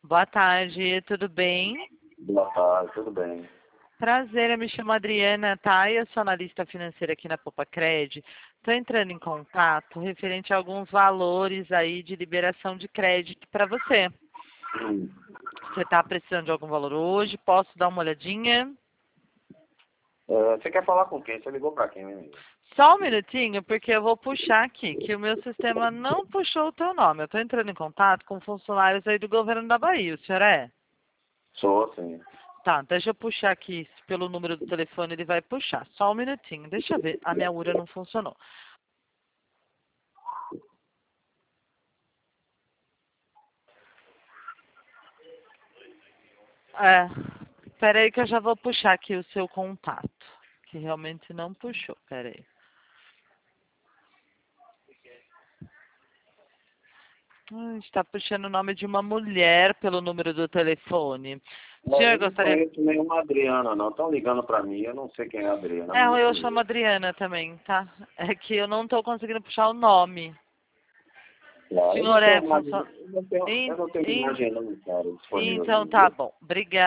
Boa tarde, tudo bem? Boa tarde, tudo bem? Prazer, eu me chamo Adriana, tá? Eu sou analista financeira aqui na Popacred. Estou entrando em contato referente a alguns valores aí de liberação de crédito para você. Hum. Você está precisando de algum valor hoje? Posso dar uma olhadinha? Você quer falar com quem? Você ligou pra quem, menino? Só um minutinho, porque eu vou puxar aqui, que o meu sistema não puxou o teu nome. Eu estou entrando em contato com funcionários aí do governo da Bahia. O senhor é? Sou, sim. Tá, deixa eu puxar aqui pelo número do telefone, ele vai puxar. Só um minutinho, deixa eu ver. A minha URA não funcionou. Peraí que eu já vou puxar aqui o seu contato. Que realmente não puxou, peraí. Está puxando o nome de uma mulher pelo número do telefone. O senhor Eu não gostaria... conheço nenhuma Adriana, não. Estão ligando pra mim, eu não sei quem é a Adriana. Não Eu conheço. chamo Adriana também, tá? É que eu não estou conseguindo puxar o nome. O Claro, eu senhor não é tenho imagem, funcionário... eu não tenho imagem não, cara, disponível Então aqui, tá viu? bom. Obrigada.